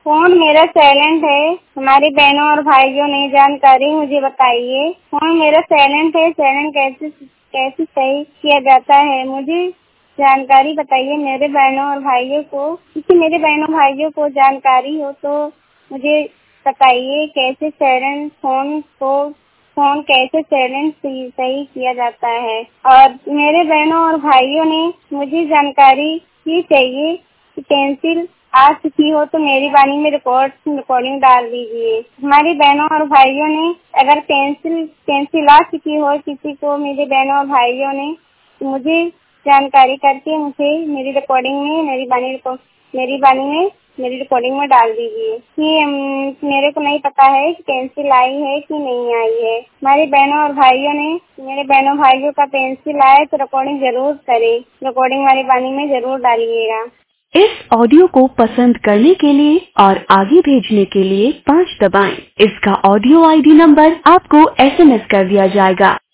Phone मेरा silent है। हमारी बहनों और भाइयों ने जानकारी मुझे बताइए। फोन मेरा साइलेंट है, साइलेंट कैसे सही किया जाता है, मुझे जानकारी बताइए। मेरे बहनों और भाइयों को, किसी मेरे बहनों भाइयों को जानकारी हो तो मुझे बताइए कैसे साइलेंट फोन कैसे साइलेंट सही किया जाता है। और मेरे बहनों और भाइयों ने मुझे जानकारी ये चाहिए कि पेंसिल आ चुकी हो तो मेरी वाणी में रिकॉर्डिंग डाल दीजिए। हमारी बहनों और भाइयों ने अगर पेंसिल आ चुकी हो किसी को, मेरे बहनों और भाइयों ने, तो मुझे जानकारी करके मुझे मेरी रिकॉर्डिंग में मेरी रिकॉर्डिंग में डाल दीजिए कि मेरे को नहीं पता है कि पेंसिल आई है कि नहीं आई है। हमारी बहनों और भाइयों ने, मेरे बहनों भाइयों का पेंसिल आए तो रिकॉर्डिंग जरूर करें, रिकॉर्डिंग वाली वाणी में जरूर डालिएगा। इस ऑडियो को पसंद करने के लिए और आगे भेजने के लिए 5 दबाएं। इसका ऑडियो आईडी नंबर आपको SMS कर दिया जाएगा।